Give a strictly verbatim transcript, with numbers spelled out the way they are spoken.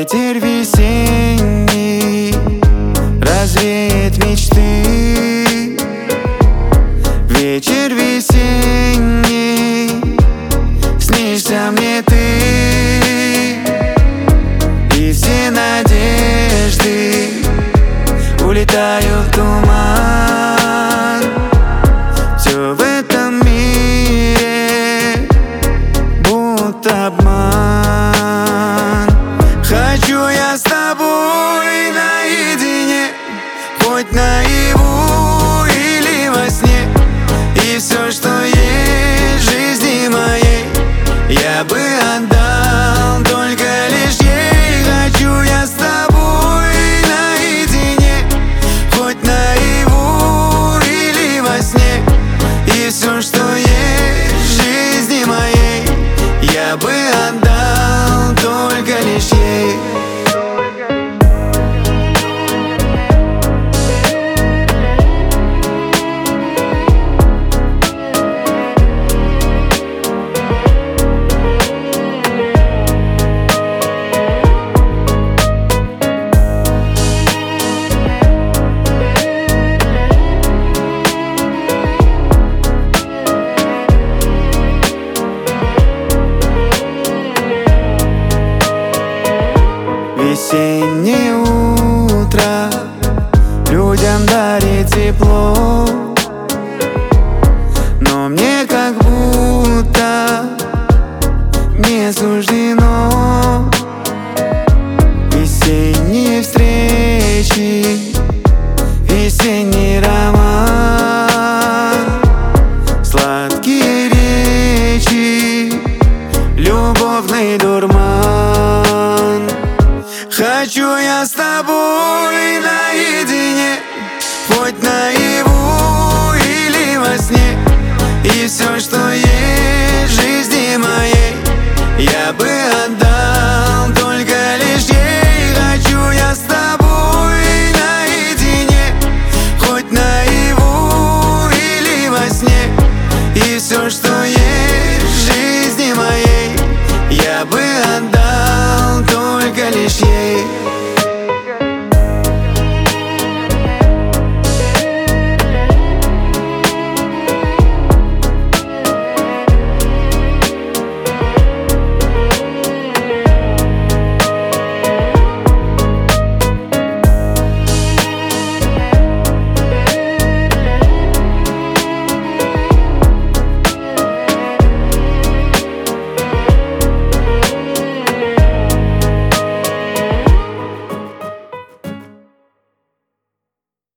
Ветер весенний развеет мечты. Вечер весенний, снишься мне ты. И все надежды улетают в туман. Все в этом мире будто обман. Хочу я с тобой наедине, хоть наяву или во сне. И все, что есть в жизни моей, я бы отдал только лишь ей. Хочу я с тобой наедине, хоть наяву или во сне. И все, что есть в жизни моей, я бы отдал только лишь ей. Весеннее утро людям дарит тепло, но мне как будто не суждено. Весенние встречи, весенний роман, сладкие речи, любовный дурман. Хочу я с тобой наедине, хоть наяву или во сне. И все, что есть в жизни моей, я бы отдал только лишь ей. Хочу я с тобой наедине, хоть наяву или во сне. И все, что есть в жизни моей, я бы отдал только лишь ей.